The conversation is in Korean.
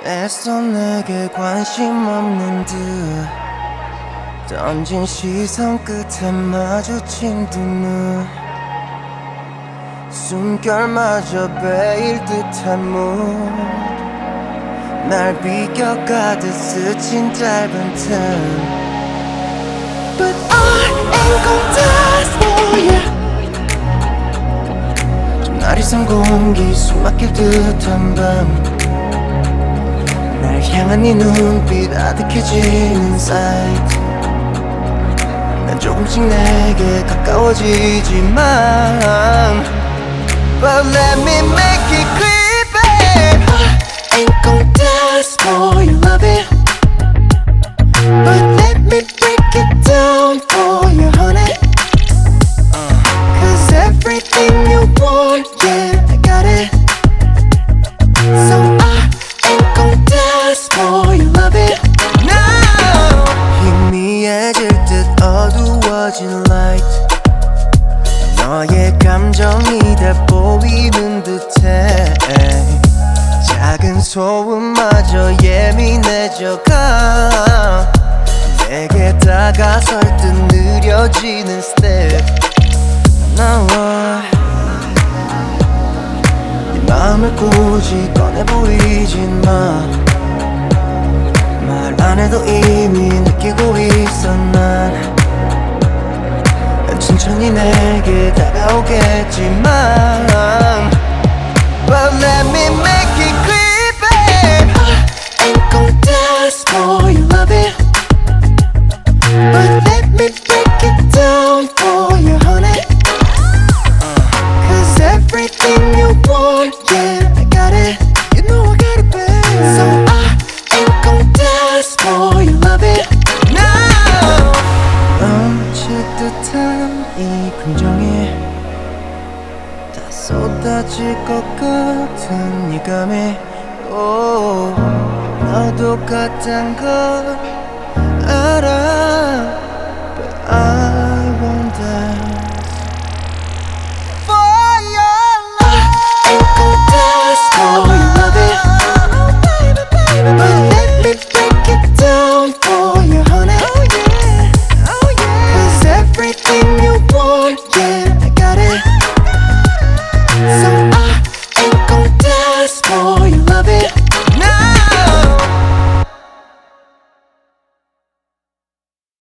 애써 내게 관심 없는 듯 던진 시선 끝에 마주친 두 눈 숨결마저 베일 듯한 문 날 비껴가듯 스친 짧은 틈 But I ain't gon' die for you 좀 나리선 공기 숨막힐 듯한 밤 날 향한 네 눈빛 아득해지는 sight 난 조금씩 내게 가까워지지만 But let me make it clear, babe I ain't gon' dance for your loving But let me break it down for you, honey Cause everything you want, yeah, I got it So I ain't gon' dance for your loving No 희미해질 듯 어두워진 light 너의 감정이 다 보이는 듯해 작은 소음마저 예민해져가 내게 다가설 듯 느려지는 step 나와 네 마음을 굳이 꺼내 보이진 마 말 안 해도 이미 느끼고 있어 난 천천히 내게 다가오겠지만 But let me make it clear, babe I ain't gon' dance for your loving But let me break it down for you, honey Cause everything you want, yeah, I got it You know I got it, babe So I ain't gon' dance for your loving No 넘칠 듯한 이 감정이 다 쏟아질 것 같은 이 감이 너도 같단 걸 알아 But I won't dance for your love I ain't gon' dance for your loving But let me break it down for you, honey Cause everything